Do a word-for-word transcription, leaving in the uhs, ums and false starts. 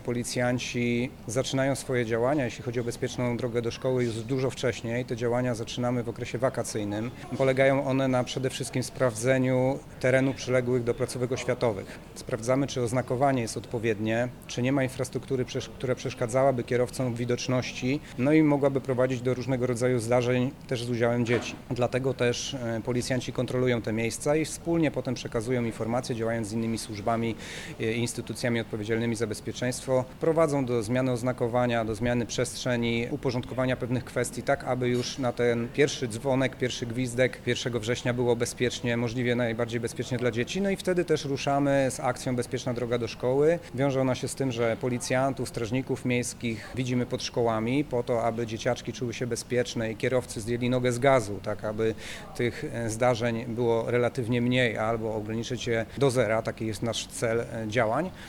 Policjanci zaczynają swoje działania, jeśli chodzi o bezpieczną drogę do szkoły, już dużo wcześniej. Te działania zaczynamy w okresie wakacyjnym. Polegają one na przede wszystkim sprawdzeniu terenów przyległych do placówek oświatowych. Sprawdzamy, czy oznakowanie jest odpowiednie, czy nie ma infrastruktury, która przeszkadzałaby kierowcom w widoczności, no i mogłaby prowadzić do różnego rodzaju zdarzeń też z udziałem dzieci. Dlatego też policjanci kontrolują te miejsca i wspólnie potem przekazują informacje, działając z innymi służbami i instytucjami odpowiedzialnymi za bezpieczeństwo. Prowadzą do zmiany oznakowania, do zmiany przestrzeni, uporządkowania pewnych kwestii, tak aby już na ten pierwszy dzwonek, pierwszy gwizdek pierwszego września było bezpiecznie, możliwie najbardziej bezpiecznie dla dzieci. No i wtedy też ruszamy z akcją Bezpieczna droga do szkoły. Wiąże ona się z tym, że policjantów, strażników miejskich widzimy pod szkołami po to, aby dzieciaczki czuły się bezpieczne i kierowcy zdjęli nogę z gazu, tak aby tych zdarzeń było relatywnie mniej albo ograniczyć je do zera. Taki jest nasz cel działań.